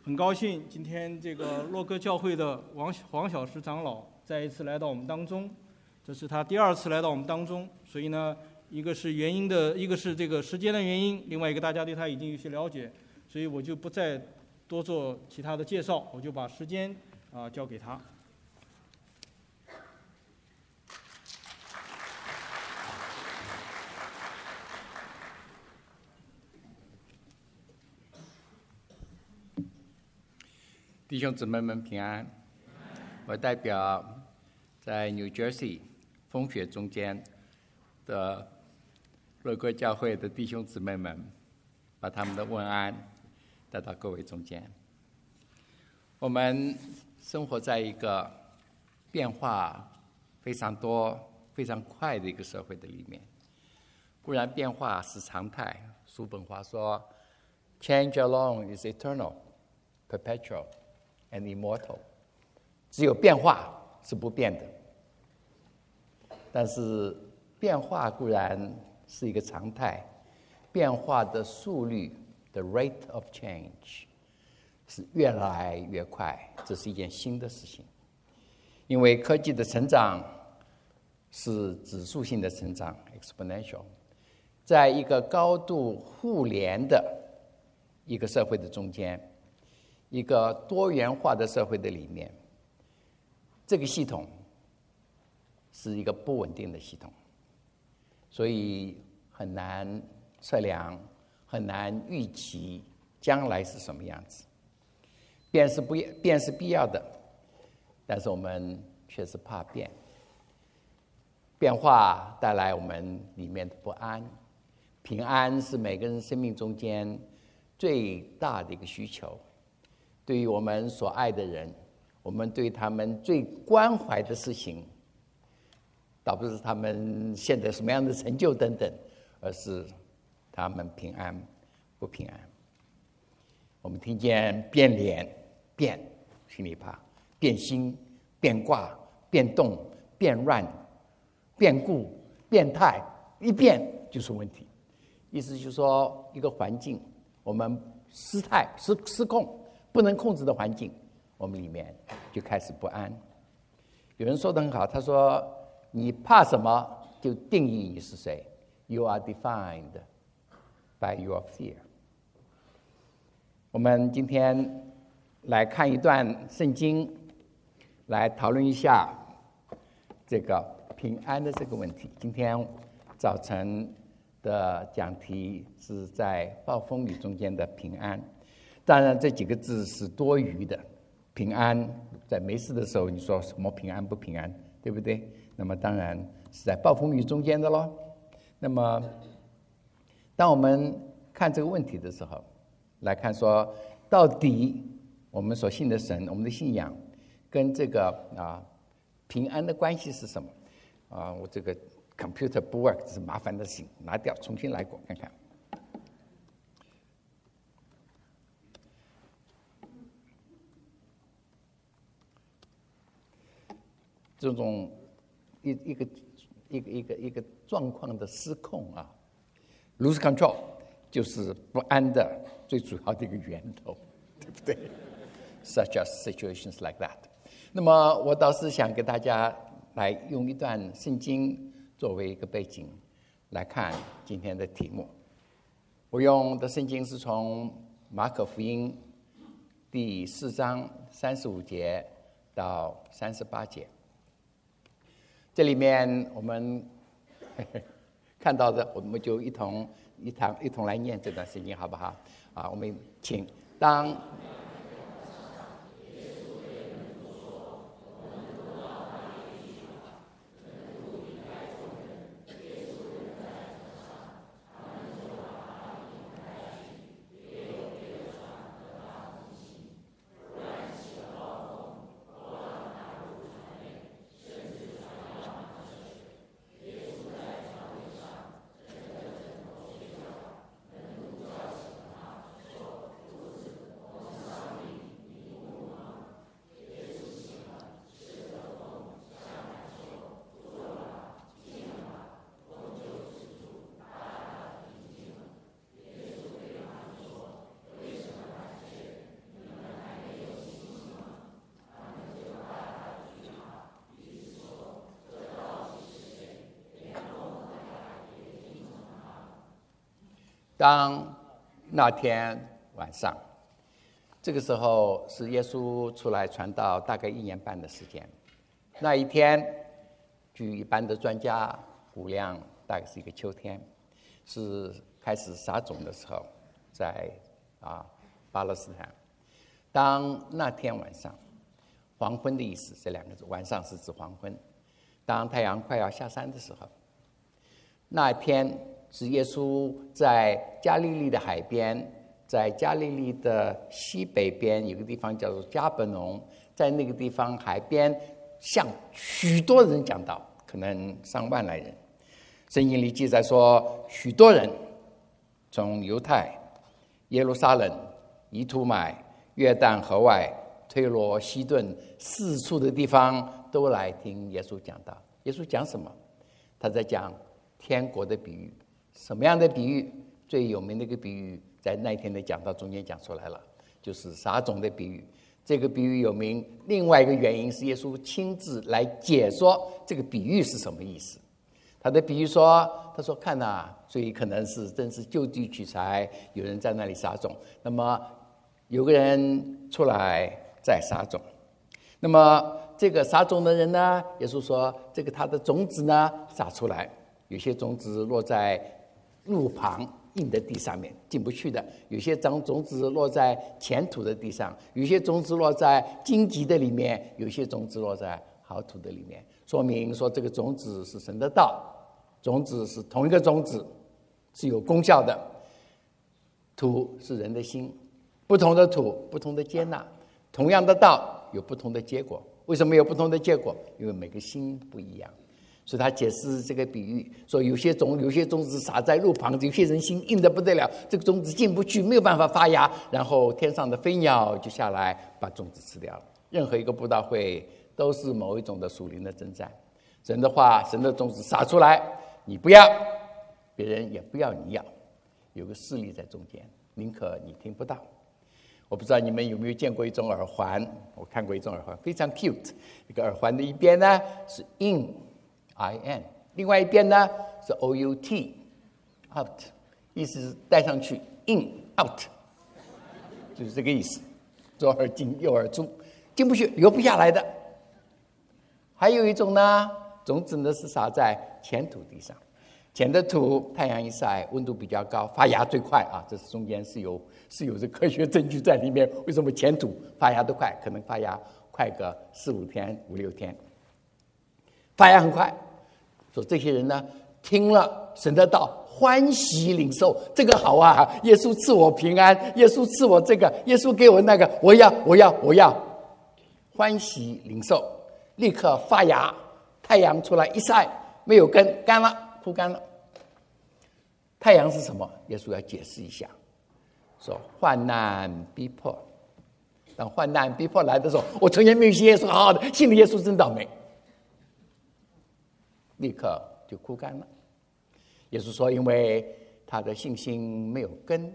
很高兴今天这个洛哥教会的黄小石长老再一次来到我们当中，这是他第2次来到我们当中，所以呢，一个是这个时间的原因，另外一个大家对他已经有些了解，所以我就不再多做其他的介绍，我就把时间交给他。 弟兄姊妹们平安！我代表在 New Jersey 风雪中间的洛哥教会的弟兄姊妹们，把他们的问安带到各位中间。我们生活在一个变化非常多、非常快的一个社会的里面。固然变化是常态，叔本华说 ，Change alone is eternal, perpetual and immortal。只有变化是不变的。但是变化固然是一个常态，变化的速率 the rate of change 是越来越快，这是一件新的事情。因为科技的成长是指数性的成长 exponential， 在一个高度互联的一个社会的中间，一个多元化的社会的里面，这个系统是一个不稳定的系统，所以很难测量，很难预期将来是什么样子。变是必要的，但是我们却是怕变。变化带来我们里面的不安，平安是每个人生命中间最大的一个需求。对于我们所爱的人，我们对他们最关怀的事情，倒不是他们现在什么样的成就等等，而是他们平安不平安。我们听见变脸、变，心里怕；变心、变卦、变动、变乱、变故、变态，一变就是问题。意思就是说，一个环境我们失控，不能控制的环境，我们里面就开始不安。有人说得很好，他说你怕什么就定义你是谁， You are defined by your fear。 我们今天来看一段圣经，来讨论一下这个平安的这个问题。今天早晨的讲题是在暴风雨中间的平安，当然这几个字是多余的。平安在没事的时候你说什么平安不平安，对不对？那么当然是在暴风雨中间的咯。那么当我们看这个问题的时候，来看说到底我们所信的神，我们的信仰跟这个平安的关系是什么？我这个 computer 不 work， 这是麻烦的事情，拿掉重新来过看看。这种一个状况的失控lose control 就是不安的最主要的一个源头，对不对？ Such as situations like that。 那么我倒是想给大家来用一段圣经作为一个背景来看今天的题目。我用的圣经是从马可福音第4章35节到38节。这里面我们看到的，我们就一同来念这段圣经，好不好？我们请当。 当那天晚上，这个时候是耶稣出来传道大概1年半的时间。那一天，据一般的专家估量，大概是一个秋天，是开始撒种的时候，在巴勒斯坦。当那天晚上，黄昏的意思，这两个字，晚上是指黄昏。当太阳快要下山的时候，那天是耶稣在加利利的海边，在加利利的西北边有个地方叫做加伯农，在那个地方海边向许多人讲道，可能上万来人。圣经里记载说，许多人从犹太、耶路撒冷、以土买、约旦河外、推罗、西顿四处的地方都来听耶稣讲道。耶稣讲什么？他在讲天国的比喻。什么样的比喻？最有名的一个比喻在那天的讲道中间讲出来了，就是撒种的比喻。这个比喻有名，另外一个原因是耶稣亲自来解说这个比喻是什么意思。他的比喻说，他说看啊，所以可能是真是就地取材，有人在那里撒种，那么有个人出来在撒种，那么这个撒种的人呢，耶稣说这个他的种子呢撒出来，有些种子落在路旁硬的地上面进不去的，有些种子落在浅土的地上，有些种子落在荆棘的里面，有些种子落在好土的里面，说明说这个种子是神的道，种子是同一个种子，是有功效的。土是人的心，不同的土不同的接纳，同样的道有不同的结果。为什么有不同的结果？因为每个心不一样。所以他解释这个比喻说，有些种子撒在路旁，有些人心硬得不得了，这个种子进不去，没有办法发芽，然后天上的飞鸟就下来把种子吃掉了。任何一个布道会都是某一种的属灵的征战。神的话，神的种子撒出来，你不要，别人也不要你要，有个势力在中间，宁可你听不到。我不知道你们有没有见过一种耳环，我看过一种耳环，非常 cute。一个耳环的一边呢是 in， 另外一边呢是 out， out， 意思是戴上去 in out， 就是这个意思，左耳进右耳出，进不去，留不下来的。还有一种呢，种子呢是撒在浅土地上，浅的土太阳一晒，温度比较高，发芽最快啊。这是中间是有这科学证据在里面。为什么浅土发芽得快？可能发芽快个4-5天、5-6天，发芽很快。说这些人呢，听了神的道，欢喜领受，这个好啊！耶稣赐我平安，耶稣赐我这个，耶稣给我那个，我要，欢喜领受，立刻发芽。太阳出来一晒，没有根，干了，枯干了。太阳是什么？耶稣要解释一下，说患难逼迫。当患难逼迫来的时候，我从前没有信耶稣，好好的信了耶稣真倒霉，立刻就枯干了。耶稣说，因为他的信心没有根。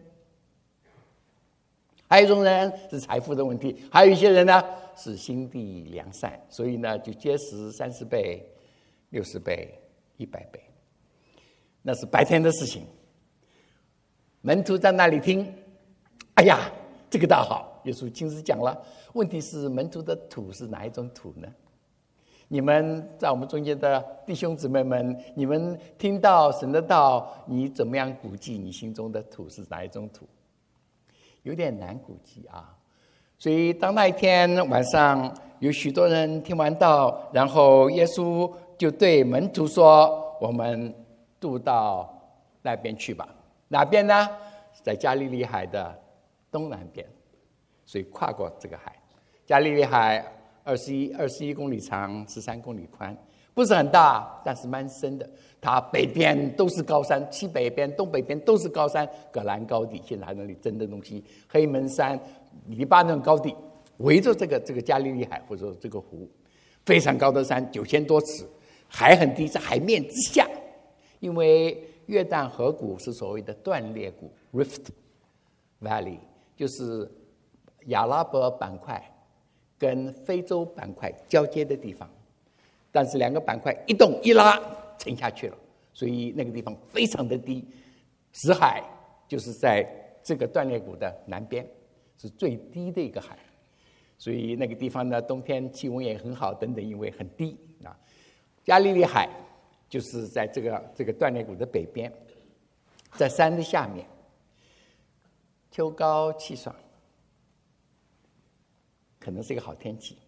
还有一种人是财富的问题，还有一些人呢是心地良善，所以呢就结实30倍、60倍、100倍。那是白天的事情。门徒在那里听，哎呀，这个倒好，耶稣亲自讲了。问题是门徒的土是哪一种土呢？你们在我们中间的弟兄姊妹们，你们听到神的道，你怎么样估计你心中的土是哪一种土？有点难估计啊。所以当那一天晚上，有许多人听完道，然后耶稣就对门徒说，我们渡到那边去吧。哪边呢？在加利利海的东南边，所以跨过这个海。加利利海21公里长，13公里宽，不是很大，但是蛮深的。它北边都是高山，西北边、东北边都是高山，葛兰高地，现在那里真的东西，黑门山、黎巴嫩高地，围着这个加利利海或者说这个湖，非常高的山，9000多尺，海很低，在海面之下。因为约旦河谷是所谓的断裂谷 Rift Valley， 就是亚拉伯板块跟非洲板块交接的地方，但是两个板块一动一拉沉下去了，所以那个地方非常的低，死海就是在这个断裂谷的南边，是最低的一个海，所以那个地方呢，冬天气温也很好，等等，因为很低啊。加利利海就是在这个断裂谷的北边，在山的下面，秋高气爽，可能是一个好天气。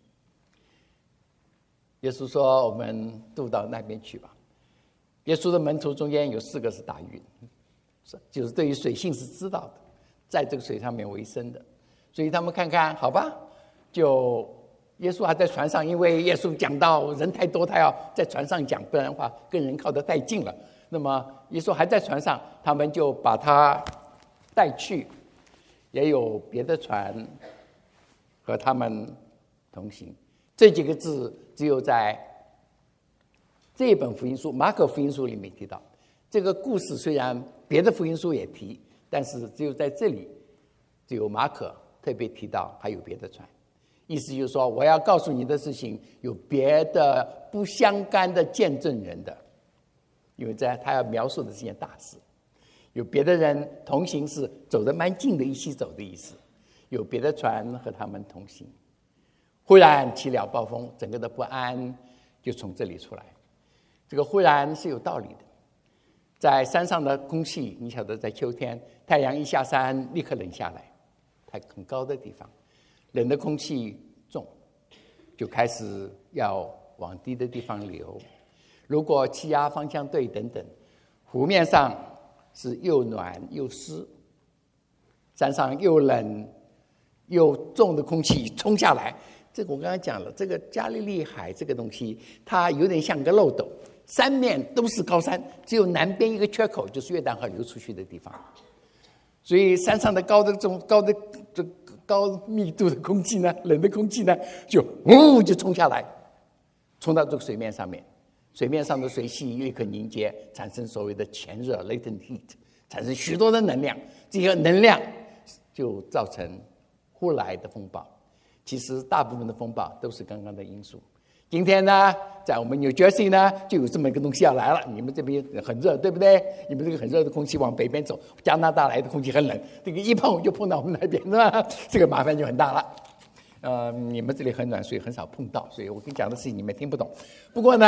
耶稣说：“我们渡到那边去吧。”耶稣的门徒中间有4个是打鱼，就是对于水性是知道的，在这个水上面为生的，所以他们看看，好吧，就耶稣还在船上，因为耶稣讲到人太多，他要在船上讲，不然的话跟人靠得太近了。那么耶稣还在船上，他们就把他带去，也有别的船和他们同行。这几个字只有在这一本福音书马可福音书里面提到。这个故事虽然别的福音书也提，但是只有在这里，只有马可特别提到还有别的船。意思就是说，我要告诉你的事情有别的不相干的见证人的，因为他要描述的是件大事。有别的人同行是走得蛮近的，一起走的意思。有别的船和他们同行。忽然起了暴风，整个的不安就从这里出来。这个忽然是有道理的。在山上的空气，你晓得，在秋天太阳一下山立刻冷下来，在很高的地方，冷的空气重，就开始要往低的地方流。如果气压方向对等等，湖面上是又暖又湿，山上又冷又重的空气冲下来。这个我刚才讲了，这个加利利海这个东西，它有点像个漏斗，三面都是高山，只有南边一个缺口，就是约旦河流出去的地方。所以山上的高密度的空气呢，冷的空气呢，就冲下来，冲到这个水面上面。水面上的水汽立刻凝结，产生所谓的前热 latent heat， 产生许多的能量，这些能量就造成忽来的风暴。其实大部分的风暴都是刚刚的因素。今天呢，在我们 New Jersey 呢，就有这么一个东西要来了。你们这边很热，对不对？你们这个很热的空气往北边走，加拿大来的空气很冷，这个一碰就碰到我们那边，是吧？这个麻烦就很大了。你们这里很暖，所以很少碰到，所以我跟你讲的事情你们听不懂。不过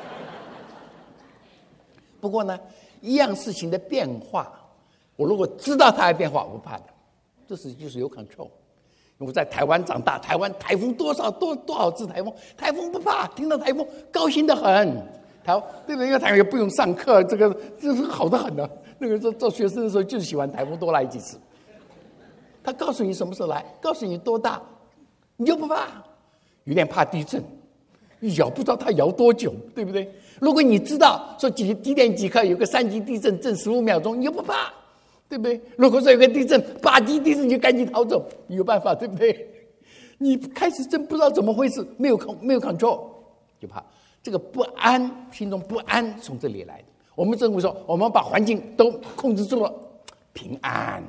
呢，一样事情的变化，我如果知道它的变化，我不怕的，这是就是有 control。我在台湾长大，台湾台风多少次台风，台风不怕，听到台风高兴得很。对不对？因为台湾也不用上课，这是好得很的。那个时候做学生的时候，就是喜欢台风多来几次。他告诉你什么时候来，告诉你多大，你就不怕。有点怕地震，摇不知道它摇多久，对不对？如果你知道说几点几刻有个3级地震震15秒钟，你就不怕。对不对？如果说有个地震8级地震，你就赶紧逃走，你有办法，对不对？你开始真不知道怎么回事，没有 control， 就怕这个不安，心中不安从这里来的。我们政府说，我们把环境都控制住了，平安。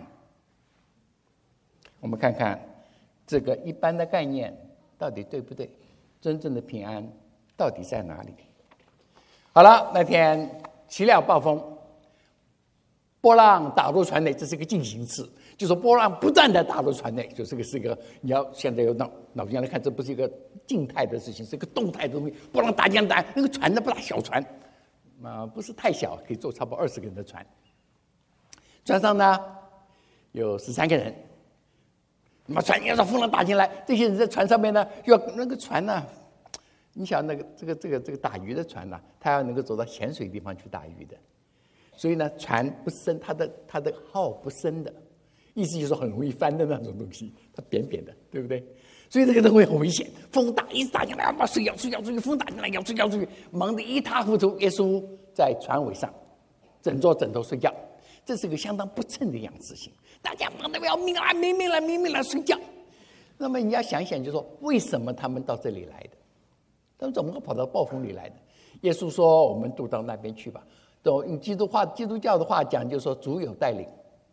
我们看看这个一般的概念到底对不对？真正的平安到底在哪里？好了，那天起了暴风。波浪打入船内，这是个进行式，就是波浪不断的打入船内，就这个是一个你要现在有脑筋来看，这不是一个静态的事情，是一个动态的东西。波浪打进来，那个船呢不大，小船，不是太小，可以坐差不多20个人的船。船上呢有13个人，那么船要是风浪打进来，这些人在船上面呢，要那个船呢，你想那个这个打鱼的船呢，它要能够走到浅水地方去打鱼的。所以呢，船不深，它的号不深的，意思就是很容易翻的那种东西，它扁扁的，对不对？所以这个东西很危险，风大一直打进来，把水摇出去，风打进来摇出去，忙得一塌糊涂。耶稣在船尾上枕着枕头睡觉，这是个相当不称的一样事情，大家忙得要命啊，没命了睡觉。那么你要想一想，就说为什么他们到这里来的？他们怎么会跑到暴风里来的？耶稣说：“我们渡到那边去吧。”用基督教的话讲，就是说主有带领，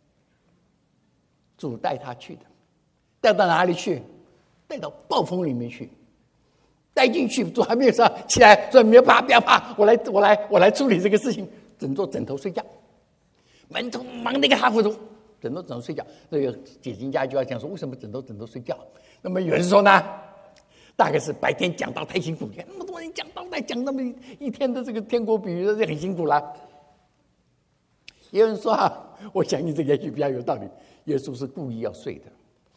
主带他去的，带到哪里去？带到暴风里面去，带进去。主还没有说起来，说不要怕，我来处理这个事情，枕着枕头睡觉。门徒忙得一个塌糊涂， 枕头睡觉。那个解经家就要讲说，为什么枕头睡觉？那么有人说呢，大概是白天讲道太辛苦，那么多人讲道来讲那么一天的这个天国比喻，这很辛苦了。也有人说我相信这个也许比较有道理，耶稣是故意要睡的。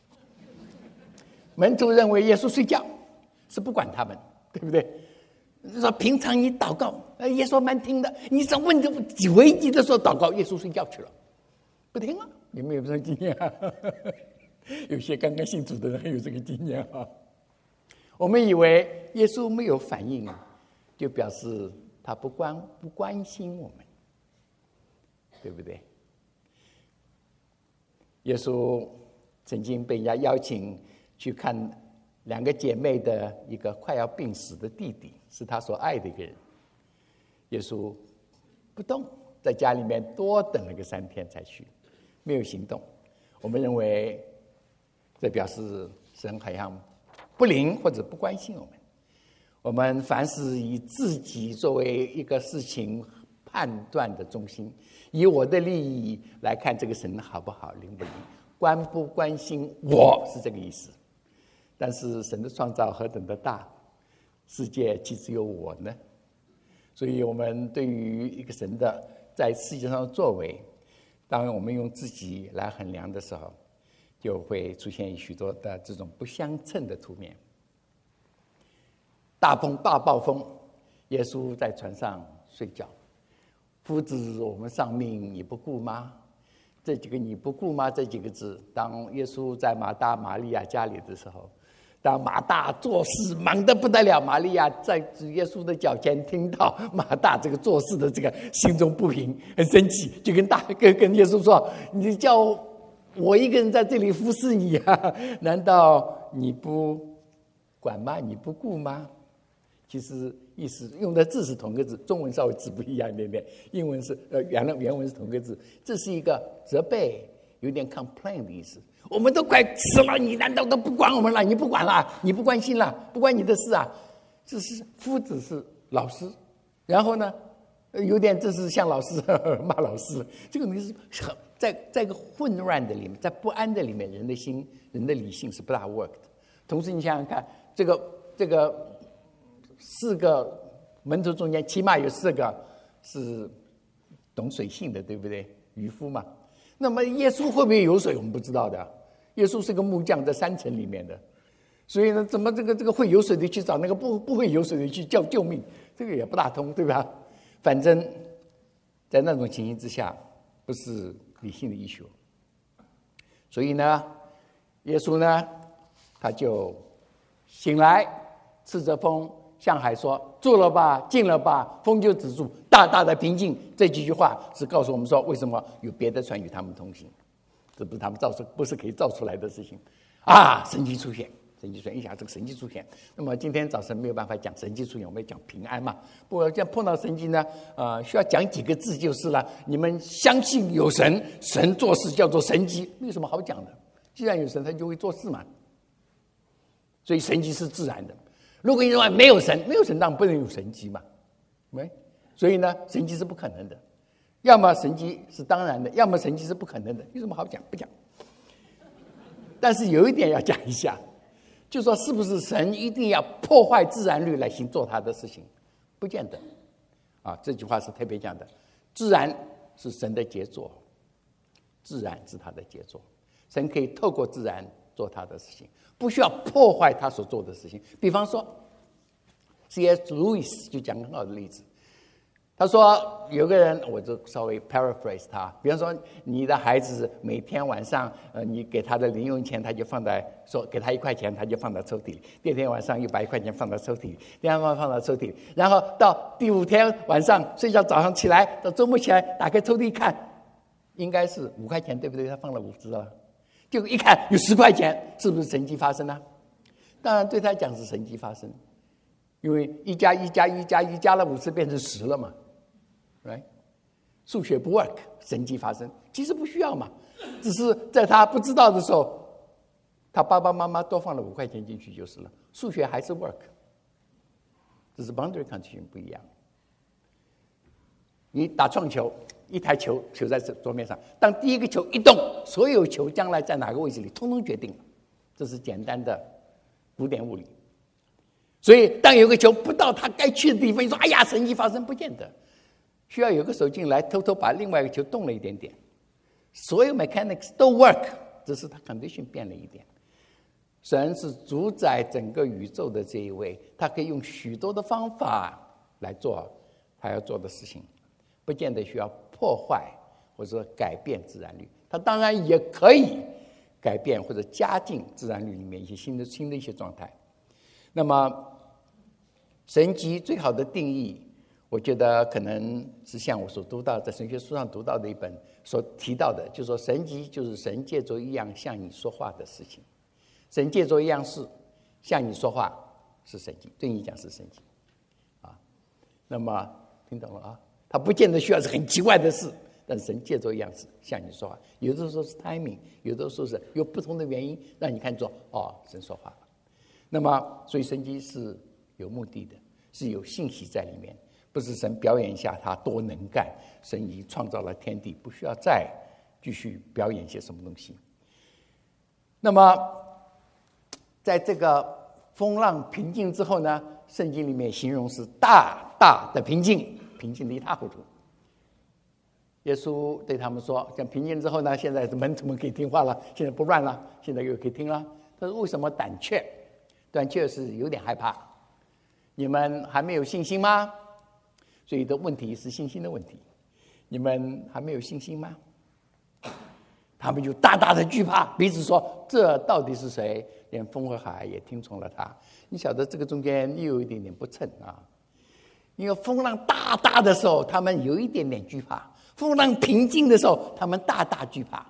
门徒认为耶稣睡觉是不管他们，对不对？说平常你祷告，耶稣蛮听的，你想问危急的时候祷告，耶稣睡觉去了，不听了。你们有没有经验有些刚刚信主的人有这个经验我们以为耶稣没有反应就表示他不关心我们，对不对？耶稣曾经被人家邀请去看2个姐妹的一个快要病死的弟弟，是他所爱的一个人。耶稣不动，在家里面多等了个3天才去，没有行动。我们认为这表示神好像不灵或者不关心我们。我们凡是以自己作为一个事情判断的中心，以我的利益来看这个神好不好，灵不灵，关不关心我，是这个意思。但是神的创造何等的大，世界岂只有我呢？所以我们对于一个神的在世界上的作为，当我们用自己来衡量的时候，就会出现许多的这种不相称的图面。大暴风，耶稣在船上睡觉，夫子我们丧命你不顾吗？这几个你不顾吗这几个字，当耶稣在马大玛利亚家里的时候，当马大做事忙得不得了，玛利亚在耶稣的脚前听到马大这个做事的这个心中不平，很生气，就跟耶稣说，你叫我一个人在这里服侍你难道你不管吗？你不顾吗？其实意思用的字是同个字，中文稍微字不一样一点点，英文是原文是同个字，这是一个责备，有点 complain 的意思。我们都快死了，你难道都不管我们了？你不管了，你不关心了，不关你的事啊！这是夫子是老师，然后呢，有点这是像老师骂老师，这个东西是在一个混乱的里面，在不安的里面，人的心、人的理性是不大 work 的。同时，你想想看，这个4个门徒中间，起码有4个是懂水性的，对不对？渔夫嘛。那么耶稣会不会有水？我们不知道的。耶稣是个木匠，在山城里面的，所以呢，怎么这个会有水的去找那个不会有水的去叫救命？这个也不大通，对吧？反正，在那种情形之下，不是理性的医学。所以呢，耶稣呢，他就醒来，斥着风向海说：“住了吧，静了吧。”风就止住，大大的平静。这几句话是告诉我们说，为什么有别的船与他们同行？这不是他们不是可以造出来的事情啊！神迹出现，神迹出现，一下这个神迹出现。那么今天早晨没有办法讲神迹出现，我们要讲平安嘛。不过这样碰到神迹呢，需要讲几个字就是了。你们相信有神，神做事叫做神迹，没有什么好讲的。既然有神，他就会做事嘛。所以神迹是自然的。如果你认为没有神当然不能有神迹嘛，没。所以呢，神迹是不可能的。要么神迹是当然的，要么神迹是不可能的，有什么好讲？不讲。但是有一点要讲一下，就说是不是神一定要破坏自然律来行做他的事情？不见得。这句话是特别讲的，自然是神的杰作，自然是他的杰作，神可以透过自然做他的事情，不需要破坏他所做的事情。比方说 C.S. Lewis 就讲很好的例子，他说有个人，我就稍微 paraphrase 他，比方说你的孩子每天晚上你给他的零用钱，他就放在说给他1块钱，他就放到抽屉里，第二天晚上又把1块钱放到抽屉里，第二天放到抽屉里，然后到第5天晚上睡觉，早上起来到周末起来打开抽屉看，应该是5块钱，对不对？他放了5只了，就一看有10块钱，是不是神迹发生了？当然对他讲是神迹发生，因为1加1加1加1加了5次变成10了嘛。Right? 数学不 work， 神迹发生，其实不需要嘛，只是在他不知道的时候，他爸爸妈妈多放了5块钱进去就是了，数学还是 work， 只是 boundary condition 不一样。 你打撞球，一台球在桌面上，当第一个球一动，所有球将来在哪个位置里，通通决定了。这是简单的古典物理。所以当有个球不到它该去的地方，你说哎呀神迹发生，不见得，需要有个手进来偷偷把另外一个球动了一点点。所有 mechanics 都 work， 只是它 condition 变了一点。神是主宰整个宇宙的这一位，他可以用许多的方法来做他要做的事情，不见得需要破坏或者说改变自然律，他当然也可以改变或者加进自然律里面一些新的一些状态。那么神迹最好的定义，我觉得可能是像我所读到在神学书上读到的一本所提到的，就是说神迹就是神借着一样向你说话的事情，神借着一样事向你说话是神迹，对你讲是神迹啊。那么听懂了啊？它不见得需要是很奇怪的事，但是神借着一样事向你说话，有的时候是 timing， 有的时候是有不同的原因让你看作哦，神说话了。那么所以神迹是有目的的，是有信息在里面，不是神表演一下他多能干，神已创造了天地，不需要再继续表演些什么东西。那么在这个风浪平静之后呢，圣经里面形容是大大的平静，平静的一塌糊涂。耶稣对他们说，像平静之后呢，现在门徒们可以听话了，现在不乱了，现在又可以听了。他说为什么胆怯？胆怯是有点害怕，你们还没有信心吗？所以的问题是信心的问题，你们还没有信心吗？他们就大大的惧怕，彼此说这到底是谁？连风和海也听从了他。你晓得这个中间又有一点点不称啊，因为风浪大大的时候他们有一点点惧怕，风浪平静的时候他们大大惧怕。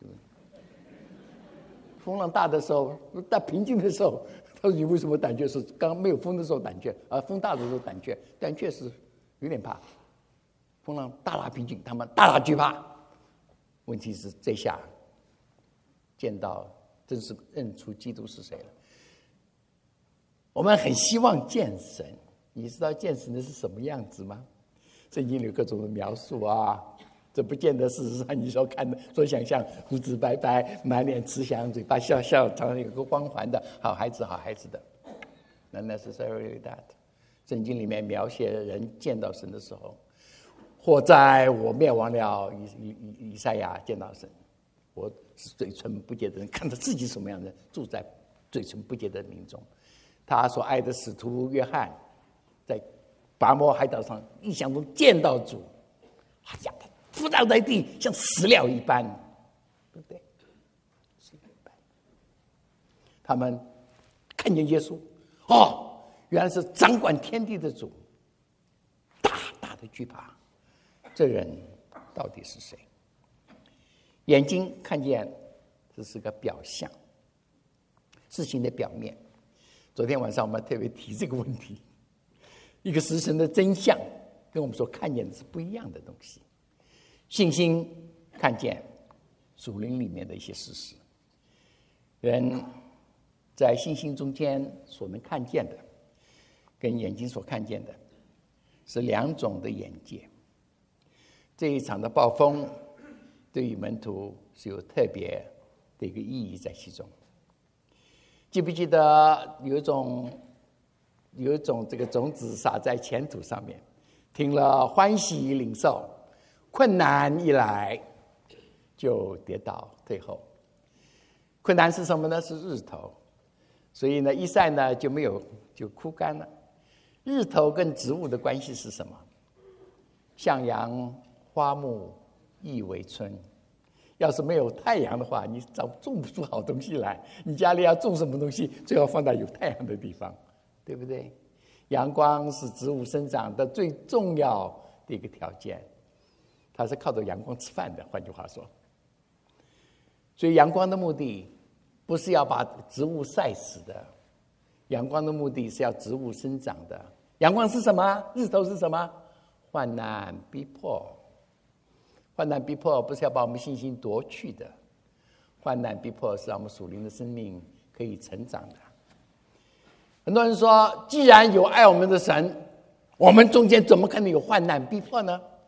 风浪大的时候，大平静的时候，他说你为什么胆怯？是刚刚没有风的时候胆怯，而风大的时候胆怯。胆怯是有点怕，风浪大大平静，他们大大惧怕。问题是这下见到真是认出基督是谁了。我们很希望见神，你知道见神的是什么样子吗？圣经里有各种的描述啊，这不见得事实上你所看的所想象，胡子白白，满脸慈祥，嘴巴笑笑，常常有个光环的好孩子好孩子的。Not necessarily that。圣经里面描写人见到神的时候，或在我灭亡了，以赛亚见到神，我是嘴唇不洁的人，看到自己什么样的人，住在嘴唇不洁的民中。他所爱的使徒约翰在拔摩海岛上异象中见到主，哎呀，他伏倒在地，像死了一般，对不对？死了一般。他们看见耶稣，哦，原来是掌管天地的主，大大的惧怕。这人到底是谁？眼睛看见这是个表象，事情的表面。昨天晚上我们特别提这个问题，一个实神的真相跟我们所看见的是不一样的东西。信心看见属灵里面的一些事实，人在信心中间所能看见的跟眼睛所看见的是两种的眼界。这一场的暴风对于门徒是有特别的一个意义在其中。记不记得有一种这个种子撒在前土上面，听了欢喜领受，困难一来就跌倒退后。困难是什么呢？是日头，所以呢一晒呢就枯干了。日头跟植物的关系是什么？向阳花木易为春。要是没有太阳的话，你种不出好东西来。你家里要种什么东西，最好放到有太阳的地方，对不对？阳光是植物生长的最重要的一个条件，它是靠着阳光吃饭的，换句话说。所以阳光的目的不是要把植物晒死的，阳光的目的是要植物生长的。阳光是什么？日头是什么？患难逼迫。患难逼迫不是要把我们信心夺去的，患难逼迫是让我们属灵的生命可以成长的。很多人说，既然有爱我们的神，我们中间怎么可能有患难逼迫呢？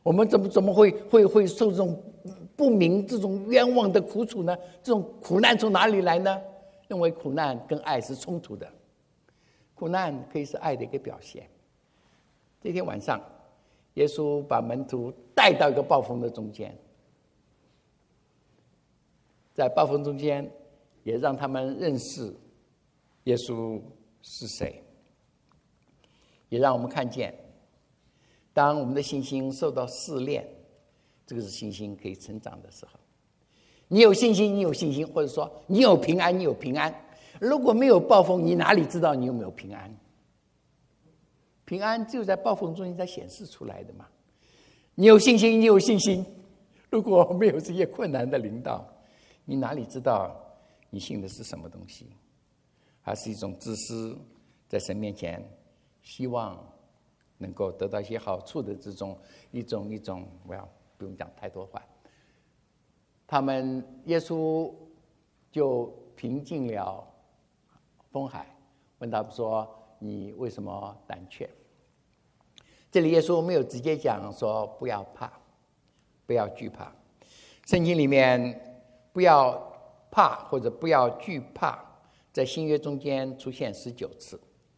我们怎么会受这种不明、这种冤枉的苦楚呢？这种苦难从哪里来呢？认为苦难跟爱是冲突的，苦难可以是爱的一个表现。这天晚上，耶稣把门徒带到一个暴风的中间，在暴风中间，也让他们认识耶稣是谁，也让我们看见，当我们的信心受到试炼，这个是信心可以成长的时候。你有信心，你有信心，或者说你有平安，你有平安。如果没有暴风，你哪里知道你有没有平安？平安只有在暴风中间才显示出来的嘛。你有信心，你有信心。如果没有这些困难的临到，你哪里知道你信的是什么东西？还是一种自私，在神面前希望能够得到一些好处的这种一种，我要不用讲太多话。耶稣就平静了风海，问他们说：“你为什么胆怯？”这里耶稣没有直接讲说不要怕，不要惧怕。圣经里面不要怕或者不要惧怕，在新约中间出现19次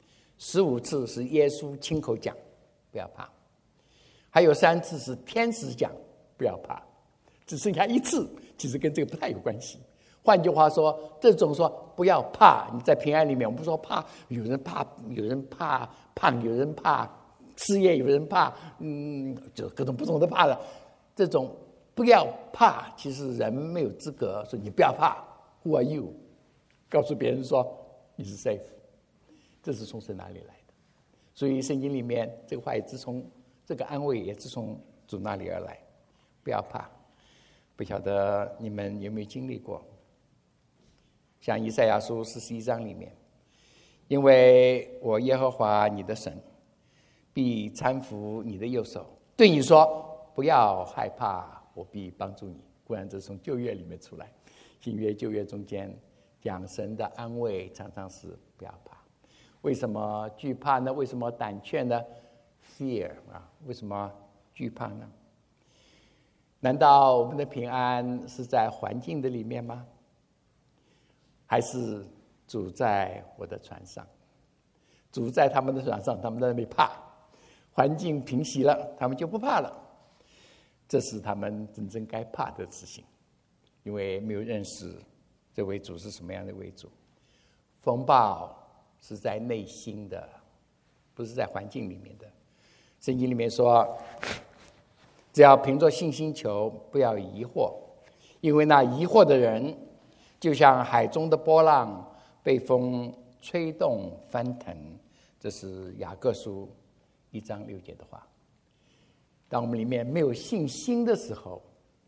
，15次是耶稣亲口讲不要怕，还有3次是天使讲不要怕，只剩下1次，其实跟这个不太有关系。换句话说，这种说不要怕，你在平安里面，我们不说怕，有人怕胖，有人怕失业，有人怕就各种不同的怕的。这种不要怕，其实人没有资格说你不要怕。Who are you？ 告诉别人说你是 safe， 这是从神哪里来的？所以圣经里面这个话也是从这个安慰也是从主那里而来。不要怕，不晓得你们有没有经历过？像以赛亚书41章里面，因为我耶和华你的神必搀扶你的右手，对你说不要害怕，我必帮助你。固然这是从旧约里面出来，新约旧约中间讲神的安慰常常是不要怕。为什么惧怕呢？为什么胆怯呢？ Fear 为什么惧怕呢？难道我们的平安是在环境的里面吗？还是主在我的船上？主在他们的船上，他们在那里怕，环境平息了，他们就不怕了。这是他们真正该怕的事情，因为没有认识这位主是什么样的一位主。风暴是在内心的，不是在环境里面的。圣经里面说，只要凭着信心求，不要疑惑，因为那疑惑的人就像海中的波浪，被风吹动翻腾。这是雅各书1章6节的话。当我们里面没有信心的时候，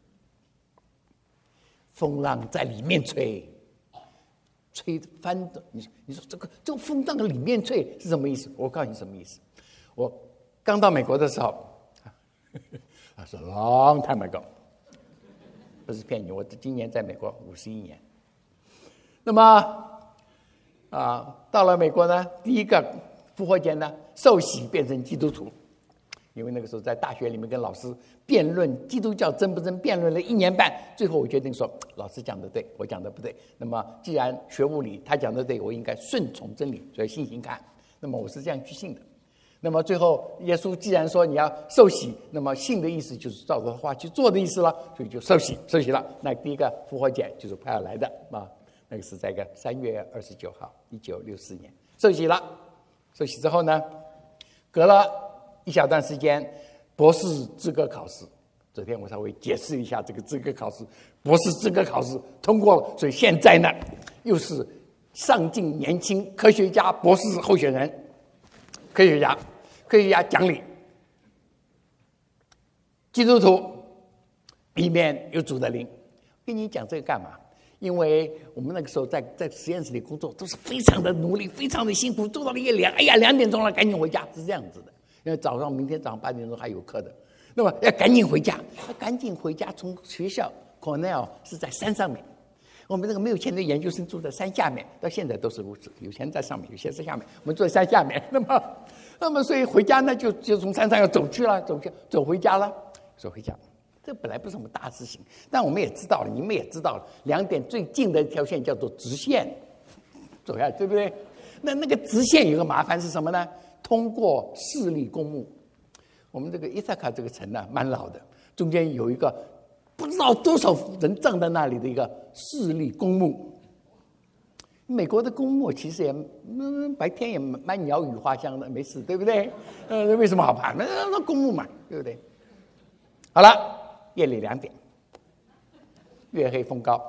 风浪在里面吹翻的。你说这个风浪的里面吹是什么意思？我告诉你什么意思。我刚到美国的时候，是 long time ago， 不是骗你，我今年在美国51年。那么到了美国呢，第一个复活节呢，受洗变成基督徒。因为那个时候在大学里面跟老师辩论基督教真不真，辩论了1年半，最后我决定说老师讲的对，我讲的不对。那么既然学物理他讲的对，我应该顺从真理，所以信心看。那么我是这样去信的。那么最后耶稣既然说你要受洗，那么信的意思就是照着话去做的意思了，所以就受洗了。那第一个复活节就是快要来的那个是在3月29号1964年受洗了。受洗之后呢，隔了一小段时间，博士资格考试。昨天我稍微解释一下这个资格考试，博士资格考试通过了，所以现在呢，又是上进年轻科学家博士候选人。科学家讲理，基督徒里面有主的灵。跟你讲这个干嘛？因为我们那个时候在实验室里工作，都是非常的努力，非常的辛苦，做到了2点钟了，赶紧回家，是这样子的。因为明天早上8点钟还有课的，那么要赶紧回家，从学校 Cornell 是在山上面，我们这个没有钱的研究生住在山下面，到现在都是如此，有钱在上面，有些在下面，我们住在山下面。那么所以回家呢，就从山上要走回家了。 说回家。这本来不是什么大事情，但我们也知道了，你们也知道了，2点最近的一条线叫做直线，走下去，对不对？那个直线有个麻烦是什么呢？通过市立公墓。我们这个伊萨卡这个城呢，蛮老的，中间有一个不知道多少人葬在那里的一个市立公墓。美国的公墓其实也白天也蛮鸟语花香的，没事，对不对？为什么好怕？那公墓嘛，对不对？好了，夜里2点，月黑风高，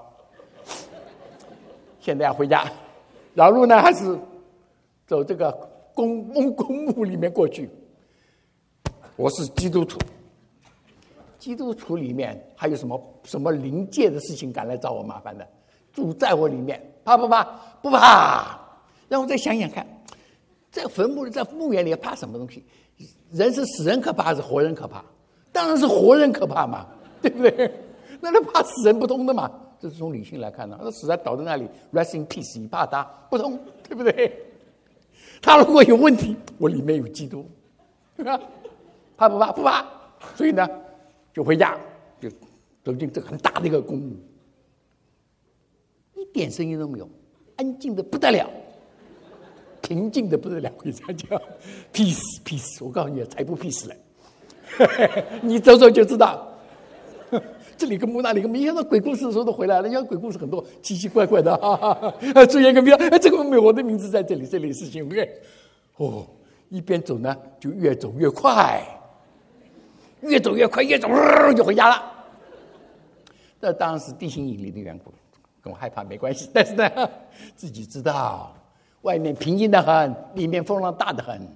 现在要回家，绕路呢还是走这个公墓里面过去？我是基督徒，基督徒里面还有什么灵界的事情敢来找我麻烦的？住在我里面，怕不怕？不怕。让我再想想看，在坟墓在墓园里怕什么东西？人是死人可怕还是活人可怕？当然是活人可怕嘛，对不对？那怕死人不通的嘛。这是从理性来看的，他死人倒在那里 ，rest in peace， 你怕他不通，对不对？他如果有问题，我里面有基督，对吧？怕不怕？不怕。所以呢，就回家，就走进这个很大的一个公墓。一点声音都没有，安静的不得了，平静的不得了，可以这样讲 ，peace。我告诉你，才不 peace 嘞，你走走就知道，这里个墓那里个墓，一想到鬼故事的时候都回来了，因为鬼故事很多奇奇怪怪的，出现个名，这个没有我的名字在这里事情 ，OK， 一边走呢就越走越快，越走越快，就回家了。这当然是地心引力的缘故。跟我害怕没关系，但是呢，自己知道外面平静的很，里面风浪大的很，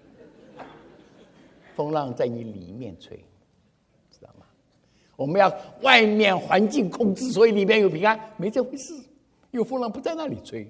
风浪在你里面吹，知道吗？我们要外面环境控制，所以里面有平安，没这回事，因为风浪不在那里吹。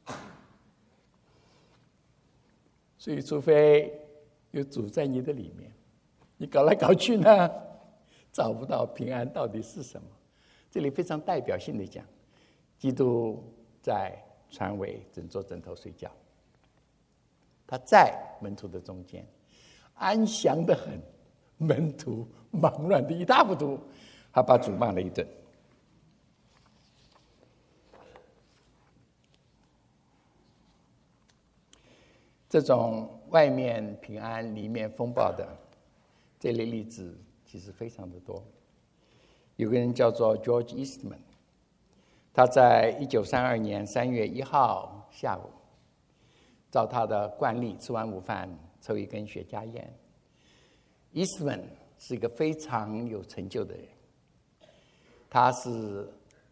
所以，除非有主在你的里面，你搞来搞去呢，找不到平安到底是什么。这里非常代表性的讲。基督在船尾枕着枕头睡觉，他在门徒的中间，安详的很，门徒忙乱的一塌糊涂，他把主骂了一顿。这种外面平安，里面风暴的这类例子其实非常的多。有个人叫做 George Eastman。他在1932年3月1号下午，照他的惯例，吃完午饭抽一根雪茄烟。Eastman 是一个非常有成就的人，他是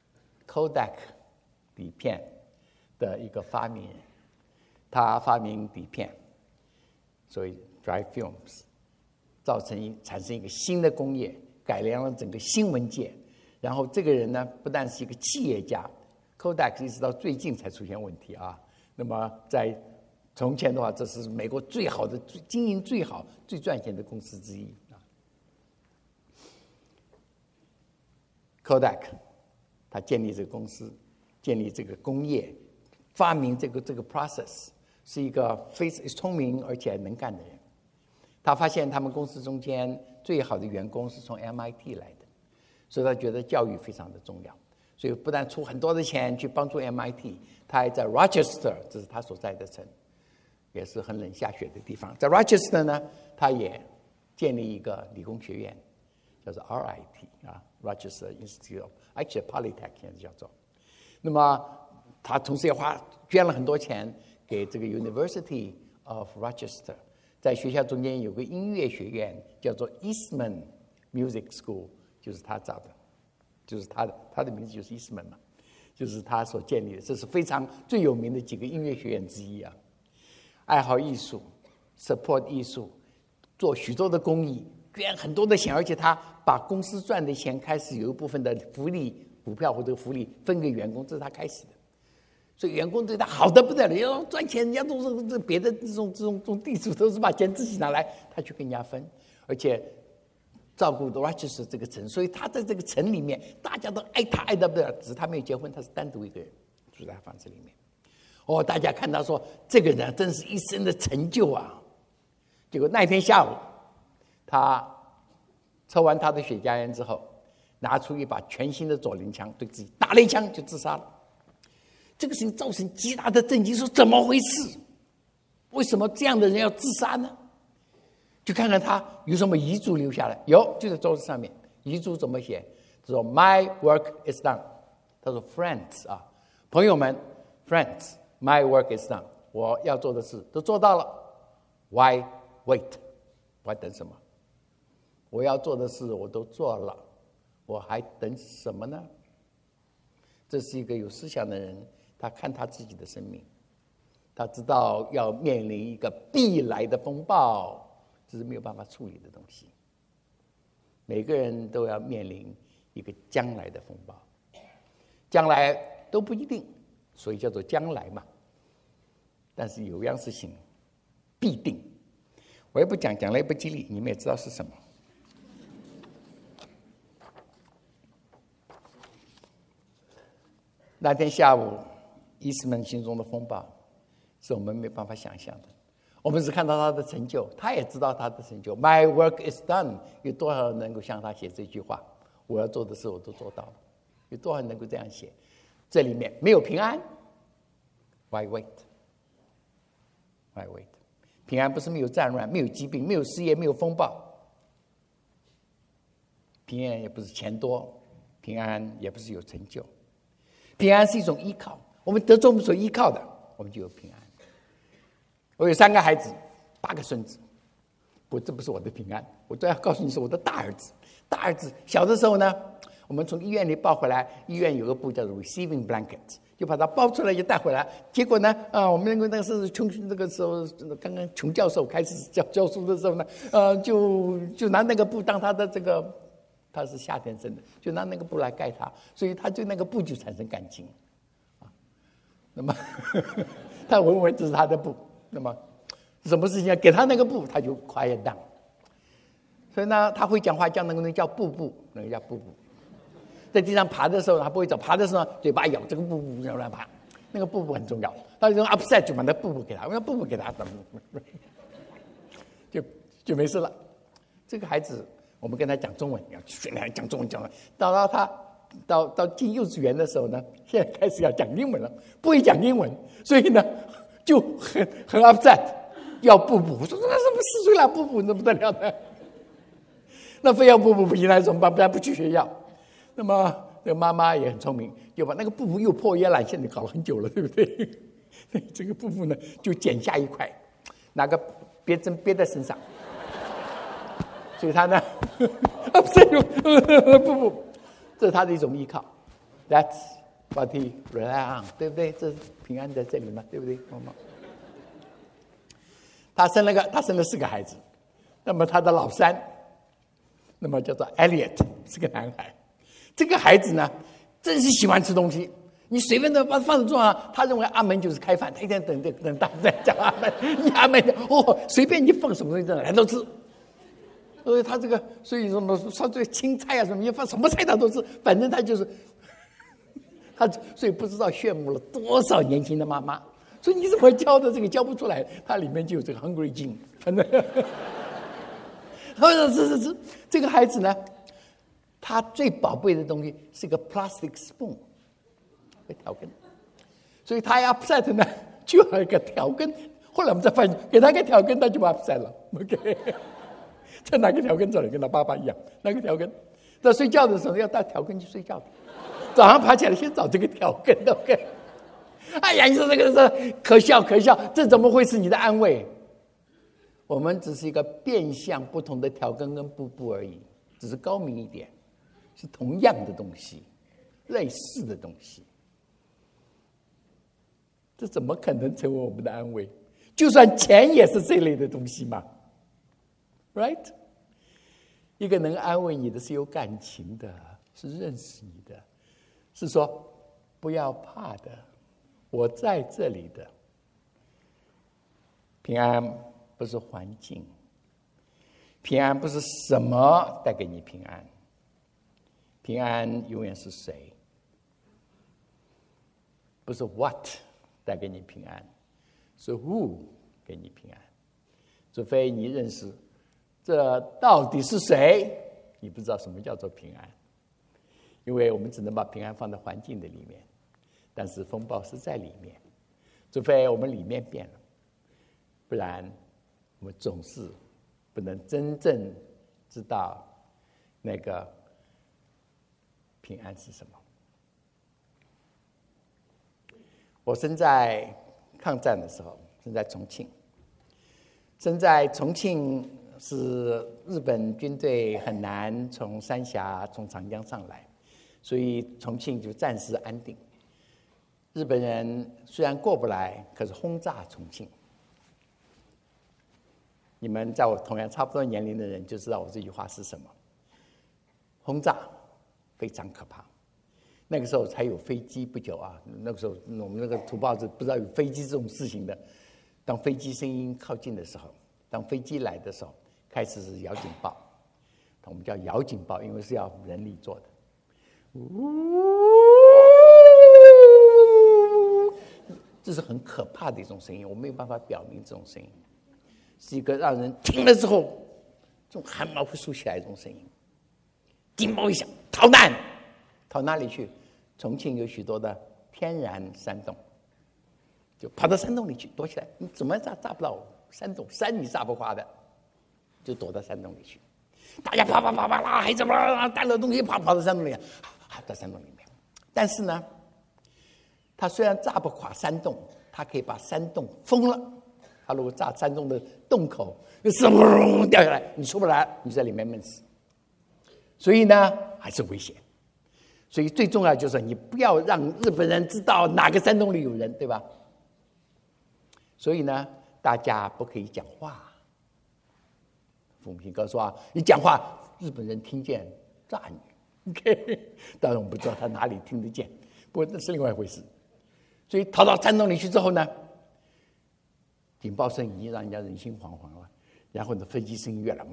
Kodak 底片的一个发明人，他发明底片，所以 dry films， 产生一个新的工业，改良了整个新闻界。然后这个人呢，不但是一个企业家 ，Kodak 一直到最近才出现问题啊。那么在从前的话，这是美国最好的、经营最好、最赚钱的公司之一啊。Kodak 他建立这个公司，建立这个工业，发明这个 process， 是一个非常聪明而且能干的人。他发现他们公司中间最好的员工是从 MIT 来的。所以他觉得教育非常的重要，所以不但出很多的钱去帮助 MIT， 他还在 Rochester， 这是他所在的城，也是很冷下雪的地方。在 Rochester 呢，他也建立一个理工学院，叫做 RIT 啊 ，Rochester Institute of，actually Polytech 现在叫做。那么他同时也捐了很多钱给这个 University of Rochester， 在学校中间有个音乐学院，叫做 Eastman Music School。就是他找的，就是他的名字就是 Eastman 嘛，就是他所建立的，这是非常最有名的几个音乐学院之一啊。爱好艺术 ，support 艺术，做许多的公益，捐很多的钱，而且他把公司赚的钱开始有一部分的福利、股票或者福利分给员工，这是他开始的。所以员工对他好的不得了，要赚钱，人家都是别的这种地主都是把钱自己拿来，他去跟人家分，而且。照顾 Rochester 这个城，所以他在这个城里面，大家都爱他爱得不得了。只是他没有结婚，他是单独一个人住在房子里面。大家看到说这个人真是一生的成就啊！结果那天下午，他抽完他的雪茄烟之后，拿出一把全新的左轮枪，对自己打了一枪就自杀了。这个事情造成极大的震惊，说怎么回事？为什么这样的人要自杀呢？就看看他有什么遗嘱留下来，有，就在桌子上面。遗嘱怎么写？他说 My work is done。 他说 Friends 啊，朋友们 Friends My work is done， 我要做的事都做到了。 Why wait？ 我还等什么？我要做的事我都做了，我还等什么呢？这是一个有思想的人，他看他自己的生命，他知道要面临一个必来的风暴，这是没有办法处理的东西。每个人都要面临一个将来的风暴，将来都不一定，所以叫做将来嘛。但是有样事情必定，我也不讲，讲了也不吉利，你们也知道是什么。那天下午，伊斯曼心中的风暴是我们没办法想象的。我们只看到他的成就，他也知道他的成就。My work is done。有多少人能够像他写这句话？我要做的事我都做到了。有多少人能够这样写？这里面没有平安。Why wait？ Why wait？ 平安不是没有战乱，没有疾病，没有失业，没有风暴。平安也不是钱多，平安也不是有成就。平安是一种依靠，我们得着我们所依靠的，我们就有平安。我有3个孩子，8个孙子，这不是我的平安，我都要告诉你是我的大儿子。大儿子小的时候呢，我们从医院里抱回来，医院有个布叫做 receiving blanket， 就把他包出来就带回来。结果呢，我们那个是那个时候刚刚穷教授开始教书的时候呢，就拿那个布当他的这个。他是夏天生的，就拿那个布来盖他，所以他对那个布就产生感情。那么他闻闻这是他的布，那么什么事情要给他那个布，他就 quiet down。所以呢，他会讲话，叫那个人叫布布，那个叫布布。在地上爬的时候，他不会走，爬的时候嘴巴咬这个布布乱爬，那个布布很重要。他用 upset 就把那布布给他，我要布布给他，就没事了。这个孩子。我们跟他讲中文，要训练讲中文，到他到进幼稚园的时候呢，现在开始要讲英文了，不会讲英文，所以呢就很 upset， 要布布。我说那什么4岁了，布布那不得了呢？那非要布布不行，那怎么办？不然不去学校。那么这个妈妈也很聪明，就把那个布布又破又烂，现在搞了很久了，对不对？这个布布呢就剪下一块，拿个别针别在身上。所以他呢，不，这是他的一种依靠。That's what he rely on， 对不对？这是平安在这里嘛，对不对？他生了4个孩子，那么他的老3，那么叫做 Elliot， 是个男孩。这个孩子呢，真是喜欢吃东西。你随便的放在桌上，他认为阿门就是开饭，他一天等大家讲阿门，你阿门随便你放什么东西在哪来都吃。所以他这个，所以什么烧这青菜啊什么，你放什么菜他都吃，反正他就是他，所以不知道炫目了多少年轻的妈妈。所以你怎么教的这个教不出来，它里面就有这个 hungry gene， 反正，是这个孩子呢，他最宝贝的东西是个 plastic spoon， 会调羹，所以他要 upset 呢，就要一个调羹。后来我们才发现，给他个调羹，他就 upset 了。OK。再拿个调羹出来，跟他爸爸一样，拿个调羹。在睡觉的时候要带调羹去睡觉的，早上爬起来先找这个调羹 ，OK。哎呀，你说这个是可笑，这怎么会是你的安慰？我们只是一个变相不同的调羹跟布布而已，只是高明一点，是同样的东西，类似的东西。这怎么可能成为我们的安慰？就算钱也是这类的东西嘛。Right？ 一个能安慰你的是有感情的，是认识你的，是说不要怕的，我在这里的。平安不是环境，平安不是什么带给你平安，平安永远是谁？不是 what 带给你平安，是 who 给你平安。除非你认识这到底是谁你不知道什么叫做平安，因为我们只能把平安放在环境的里面，但是风暴是在里面，除非我们里面变了，不然我们总是不能真正知道那个平安是什么。我生在抗战的时候，生在重庆。生在重庆是日本军队很难从三峡、从长江上来，所以重庆就暂时安定。日本人虽然过不来，可是轰炸重庆。你们在我同样差不多年龄的人就知道我这句话是什么。轰炸非常可怕。那个时候才有飞机不久啊，那个时候我们那个土包子不知道有飞机这种事情的。当飞机声音靠近的时候，当飞机来的时候，开始是摇警报，我们叫摇警报，因为是要人力做的。这是很可怕的一种声音，我没有办法表明这种声音，是一个让人听了之后，这种汗毛会竖起来的一种声音。警报一响，逃难，逃哪里去？重庆有许多的天然山洞，就跑到山洞里去躲起来。你怎么炸不到山洞？山你炸不垮的，就躲到山洞里去。大家啪啦，孩子们带了东西跑到山洞里，到山洞里面。但是呢，他虽然炸不垮山洞，他可以把山洞封了。他如果炸山洞的洞口，掉下来，你出不来，你在里面闷死。所以呢，还是危险。所以最重要就是你不要让日本人知道哪个山洞里有人，对吧？所以呢，大家不可以讲话。父母亲告诉我，你讲话，日本人听见炸你。OK， 当然我们不知道他哪里听得见，不过那是另外一回事。所以逃到山洞里去之后呢，警报声已经让人家人心惶惶了。然后呢，飞机声越来，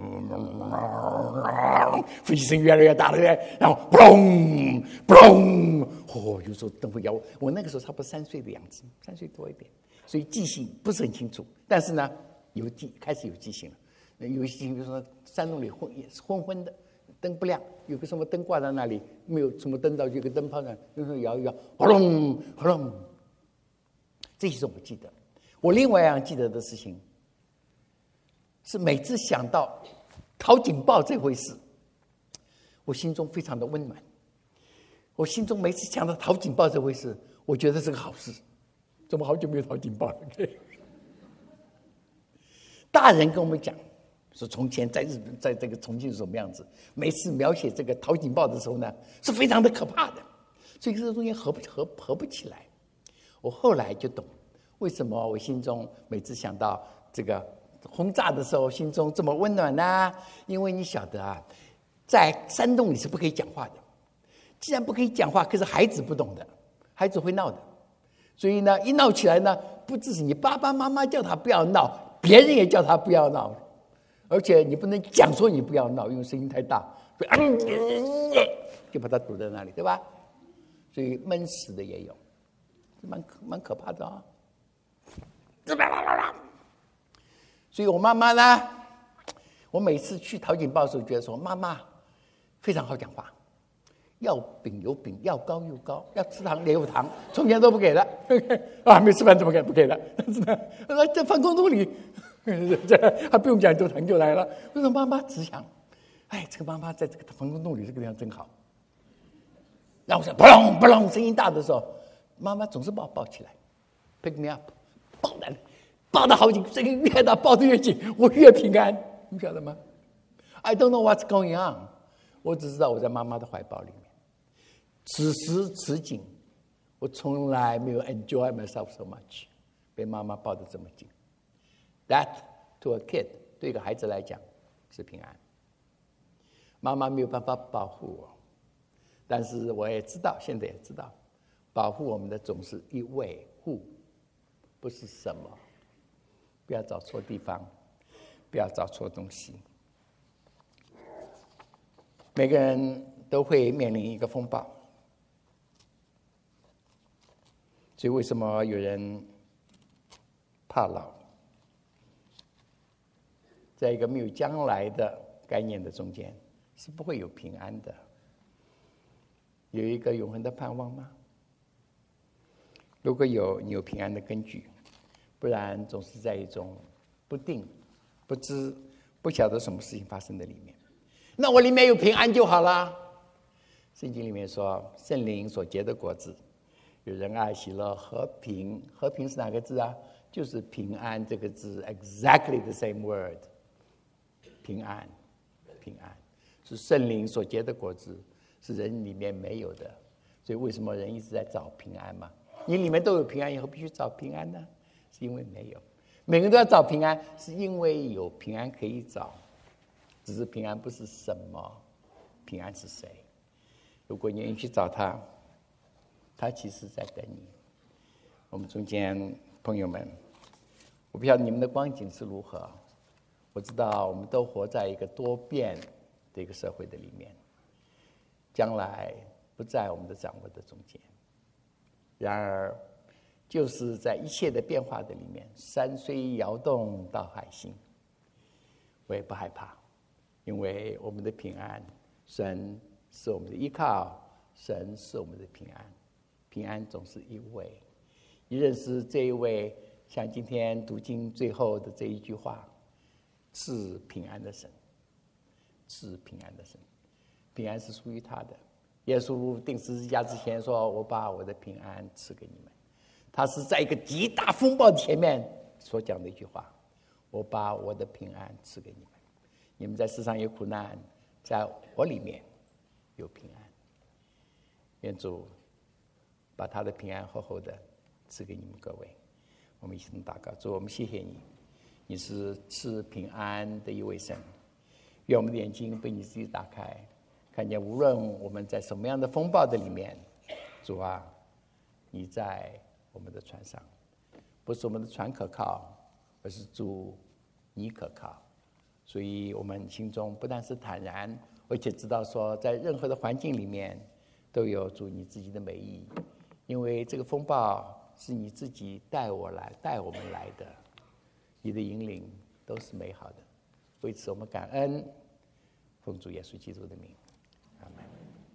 飞机声越来越大了，然后砰砰，有时候灯会摇。我那个时候差不多3岁的样子，3岁多一点，所以记性不是很清楚。但是呢，开始有记性了。有记性，比如说山洞里昏昏的，灯不亮，有个什么灯挂在那里，没有什么灯到，有个灯泡呢，有时候摇一摇，轰隆轰隆。这些是我记得。我另外一样记得的事情。是每次想到逃警报这回事，我心中非常的温暖。我心中每次想到逃警报这回事，我觉得是个好事。怎么好久没有逃警报了？大人跟我们讲，说从前在日本，在这个重庆是什么样子。每次描写这个逃警报的时候呢，是非常的可怕的。所以这个东西合不起来。我后来就懂，为什么我心中每次想到这个轰炸的时候，心中这么温暖呢？因为你晓得啊，在山洞里是不可以讲话的。既然不可以讲话，可是孩子不懂的，孩子会闹的。所以呢，一闹起来呢，不只是你爸爸妈妈叫他不要闹，别人也叫他不要闹。而且你不能讲说你不要闹，因为声音太大，所以就把他堵在那里，对吧？所以闷死的也有，蛮可怕的啊。所以我妈妈呢，我每次去逃警报的时候，觉得说妈妈非常好讲话，要饼有饼，要糕有糕，要吃糖也有糖，从前都不给的啊，没吃饭怎么给不给的？但是呢，在防空洞里，还不用讲，就糖就来了。我说妈妈只想，哎，这个妈妈在这个防空洞里这个地方真好。然后我想扑隆扑隆，声音大的时候，妈妈总是把我抱起来 ，pick me up， 抱得好紧，声音越大，抱得越紧，我越平安，你晓得吗 ？I don't know what's going on， 我只知道我在妈妈的怀抱里面。此时此景，我从来没有 enjoy myself so much， 被妈妈抱得这么紧。That to a kid， 对一个孩子来讲是平安。妈妈没有办法保护我，但是我也知道，现在也知道，保护我们的总是一位护，不是什么。不要找错地方，不要找错东西。每个人都会面临一个风暴，所以为什么有人怕老？在一个没有将来的概念的中间， 是不会有平安的。有一个永恒的盼望吗？如果有，你有平安的根据，不然总是在一种不定、不知、不晓得什么事情发生的里面。那我里面有平安就好了。圣经里面说，圣灵所结的果子有仁爱、喜乐、和平。和平是哪个字啊？就是平安这个字 ，exactly the same word。平安，平安是圣灵所结的果子，是人里面没有的。所以为什么人一直在找平安嘛？你里面都有平安，以后必须找平安呢？是因为没有。每个人都要找平安，是因为有平安可以找。只是平安不是什么，平安是谁？如果你愿意去找他，他其实在等你。我们中间朋友们，我不晓得你们的光景是如何。我知道我们都活在一个多变的一个社会的里面，将来不在我们的掌握的中间。然而，就是在一切的变化的里面，山虽摇动到海心，我也不害怕，因为我们的平安，神是我们的依靠，神是我们的平安。平安总是一位，你认识这一位，像今天读经最后的这一句话，是平安的神，是平安的神，平安是属于他的。耶稣钉十字架之前说：“我把我的平安赐给你们。”他是在一个极大风暴前面所讲的一句话：“我把我的平安赐给你们。你们在世上有苦难，在我里面有平安。”愿主把他的平安厚厚的赐给你们各位。我们一起祷告：主，我们谢谢你，你是赐平安的一位神。愿我们的眼睛被你自己打开，看见无论我们在什么样的风暴的里面，主啊，你在我们的船上，不是我们的船可靠，而是主你可靠。所以我们心中不但是坦然，而且知道说，在任何的环境里面都有主你自己的美意，因为这个风暴是你自己带我们来的，你的引领都是美好的。为此我们感恩，奉主耶稣基督的名，阿们。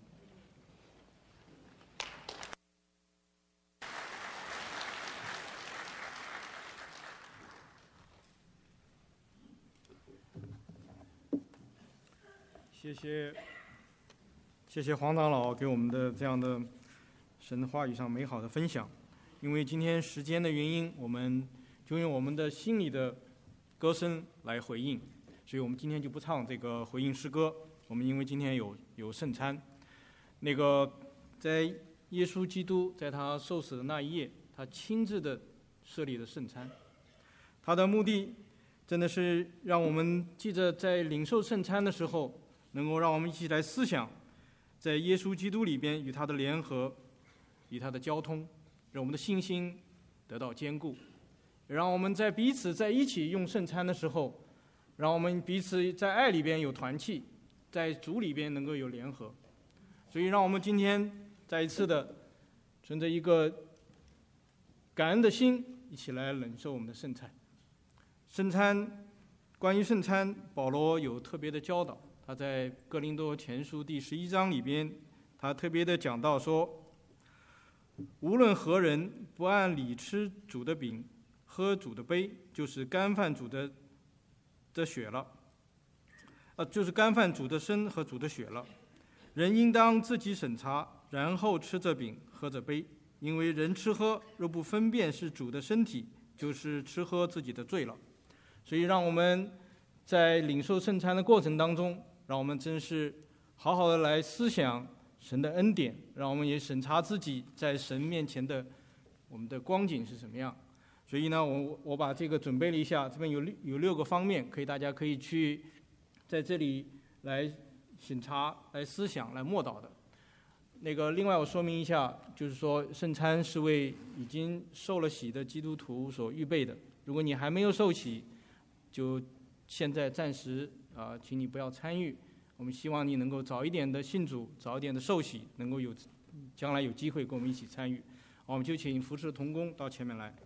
谢谢黄长老给我们的这样的神的话语上美好的分享。因为今天时间的原因，我们就用我们的心里的歌声来回应，所以我们今天就不唱这个回应诗歌。我们因为今天有圣餐，那个在耶稣基督在他受死的那一夜，他亲自的设立了圣餐，他的目的真的是让我们记着在领受圣餐的时候，能够让我们一起来思想，在耶稣基督里边与他的联合，与他的交通，让我们的信心得到坚固，让我们在彼此在一起用圣餐的时候，让我们彼此在爱里边有团契，在主里边能够有联合。所以让我们今天再一次的存着一个感恩的心，一起来领受我们的圣餐。圣餐，关于圣餐，保罗有特别的教导。他在哥林多前书第11章里边，他特别的讲到说，无论何人不按理吃主的饼，喝主的杯，就是干犯主的血了，就是干犯主的身和主的血了。人应当自己审查，然后吃这饼，喝这杯，因为人吃喝若不分辨是主的身体，就是吃喝自己的罪了。所以让我们在领受圣餐的过程当中，让我们真是好好的来思想神的恩典，让我们也审查自己在神面前的我们的光景是什么样。所以呢，我把这个准备了一下，这边有6个方面，大家可以去在这里来审查、来思想、来默祷的。另外我说明一下，就是说圣餐是为已经受了洗的基督徒所预备的。如果你还没有受洗，就现在暂时请你不要参与。我们希望你能够早一点的信主，早一点的受洗，能够将来有机会跟我们一起参与。我们就请服侍同工到前面来。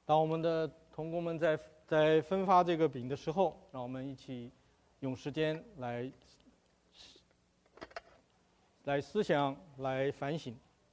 当我们的同工们在分发这个饼的时候，让我们一起用时间来思想，来反省。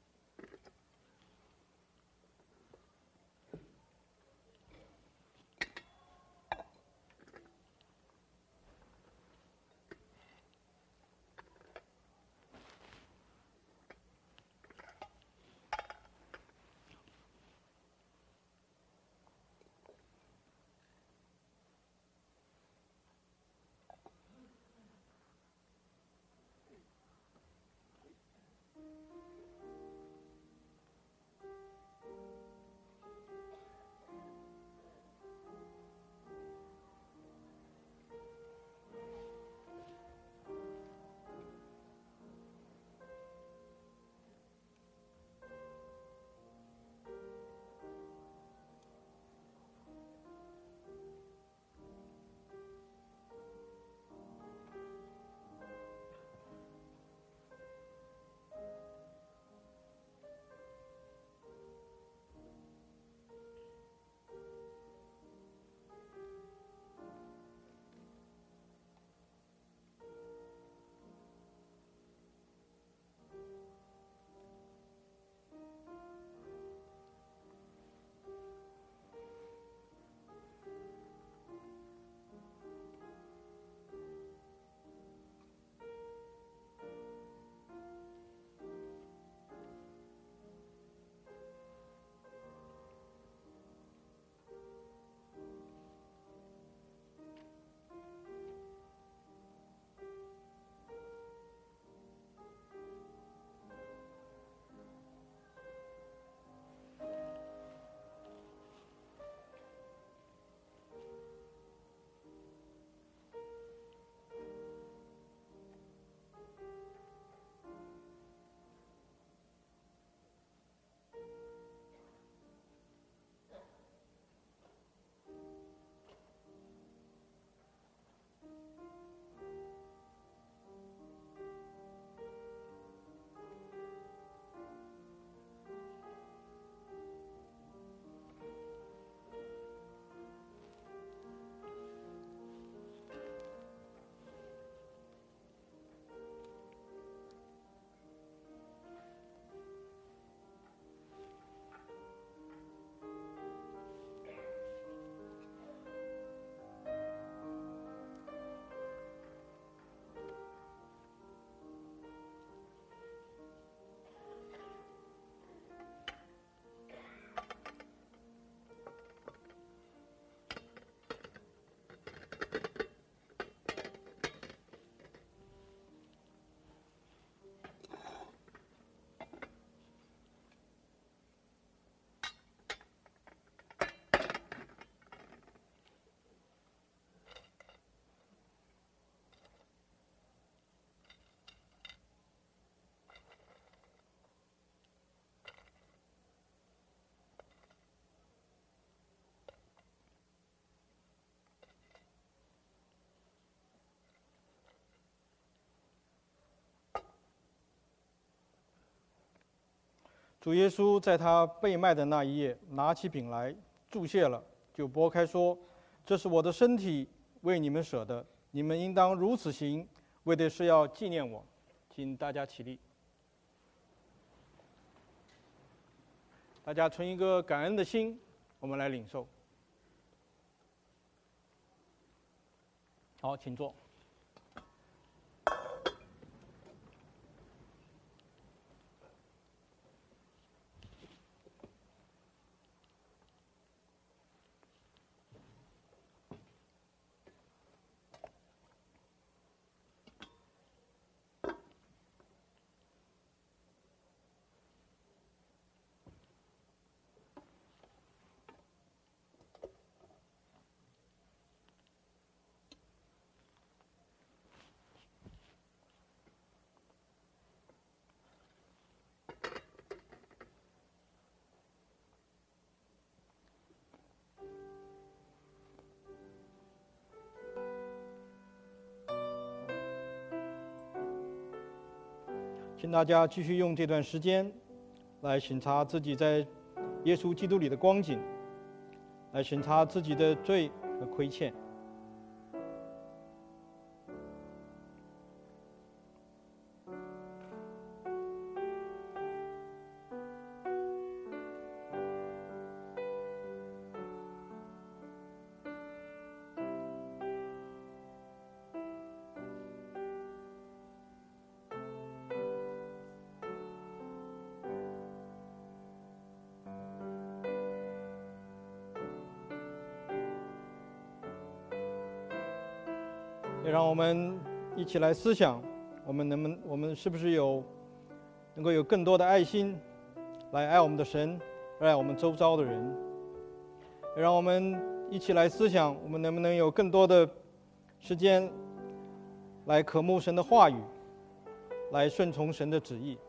主耶稣在他被卖的那一夜，拿起饼来，祝谢了，就拨开说：“这是我的身体，为你们舍的，你们应当如此行，为的是要纪念我。”请大家起立，大家存一个感恩的心，我们来领受。好，请坐。请大家继续用这段时间来审查自己在耶稣基督里的光景， 来审查自己的罪和亏欠。也让我们一起来思想，我们是不是能够有更多的爱心，来爱我们的神，爱我们周遭的人。也让我们一起来思想，我们能不能有更多的时间，来渴慕神的话语，来顺从神的旨意。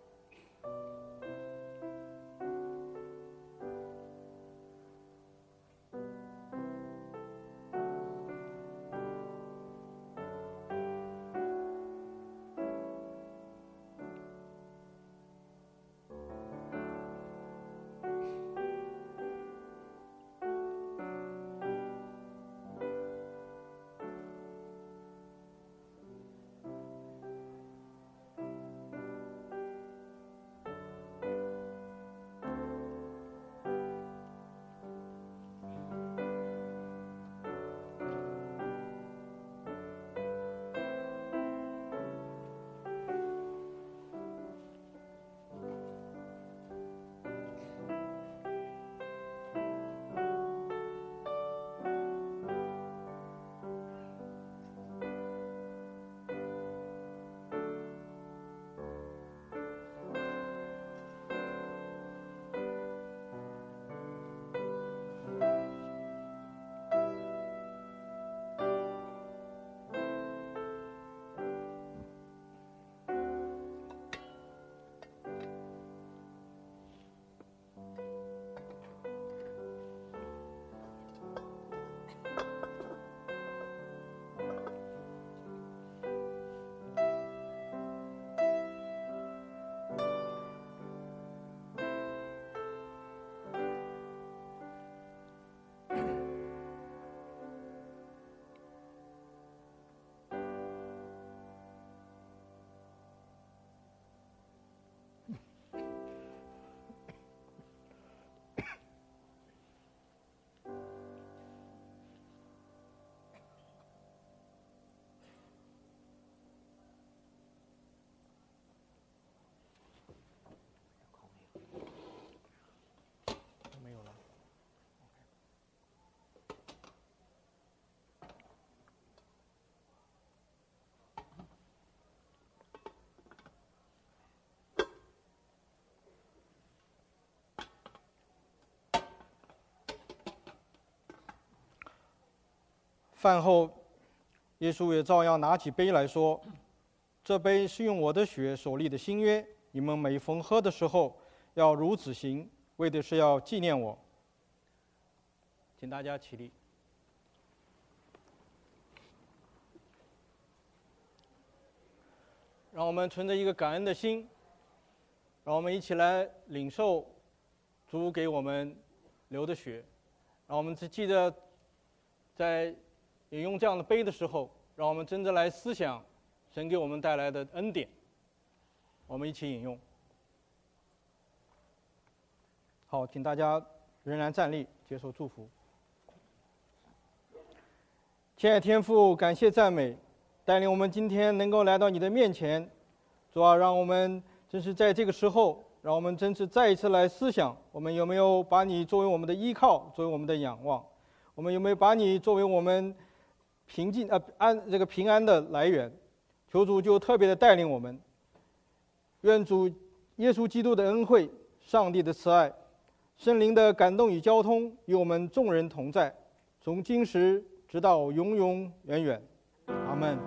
饭后，耶稣也照样拿起杯来说：“这杯是用我的血所立的新约，你们每逢喝的时候，要如此行，为的是要纪念我。”请大家起立。让我们存着一个感恩的心，让我们一起来领受主给我们流的血。让我们只记得，在饮用这样的杯的时候，让我们真正来思想神给我们带来的恩典。我们一起饮用。好，请大家仍然站立，接受祝福。亲爱的天父，感谢赞美，带领我们今天能够来到你的面前。主啊，让我们真是在这个时候，让我们真是再一次来思想，我们有没有把你作为我们的依靠，作为我们的仰望？我们有没有把你作为我们平安的来源？求主就特别的带领我们。愿主耶稣基督的恩惠、上帝的慈爱、圣灵的感动与交通与我们众人同在，从今时直到永永远远。阿们。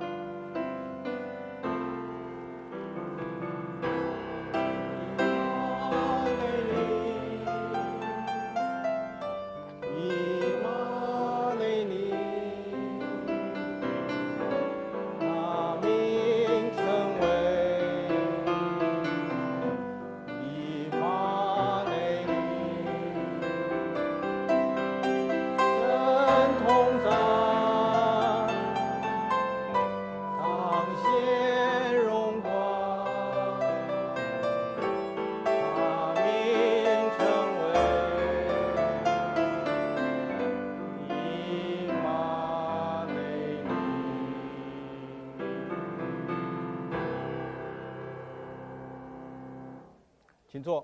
请坐。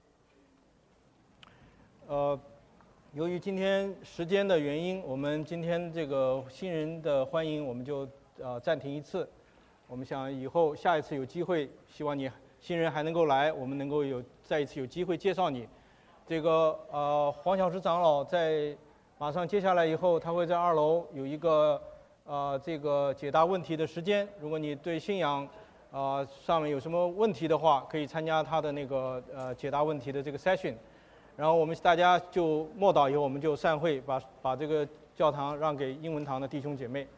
由于今天时间的原因，我们今天这个新人的欢迎我们就暂停一次。我们想以后下一次有机会，希望你新人还能够来，我们能够再一次有机会介绍你。这个黄小石长老在马上接下来以后，他会在2楼有一个这个解答问题的时间。如果你对信仰上面有什么问题的话，可以参加他的那个解答问题的这个 session。然后我们大家就默祷以后，我们就散会，把这个教堂让给英文堂的弟兄姐妹。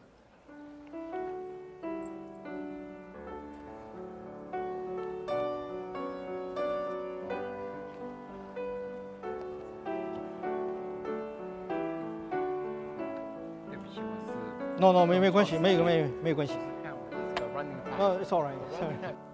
对不起，我是 No， 没关系，没有关系。 看我这个 running time。 It's all right.